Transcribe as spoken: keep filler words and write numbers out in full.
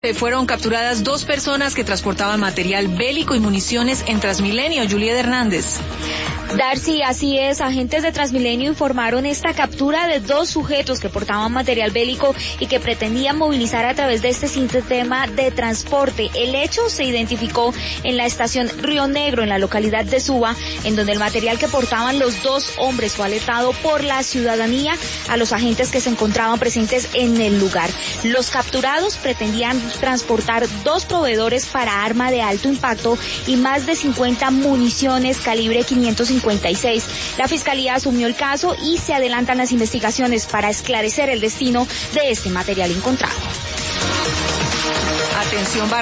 Fueron capturadas dos personas que transportaban material bélico y municiones en Transmilenio. Julieta Hernández. Darcy, así es. Agentes de Transmilenio informaron esta captura de dos sujetos que portaban material bélico y que pretendían movilizar a través de este sistema de transporte. El hecho se identificó en la estación Río Negro, en la localidad de Suba, en donde el material que portaban los dos hombres fue alertado por la ciudadanía a los agentes que se encontraban presentes en el lugar. Los capturados pretendían transportar dos proveedores para arma de alto impacto y más de cincuenta municiones calibre quinientos cincuenta y seis. La Fiscalía asumió el caso y se adelantan las investigaciones para esclarecer el destino de este material encontrado. Atención.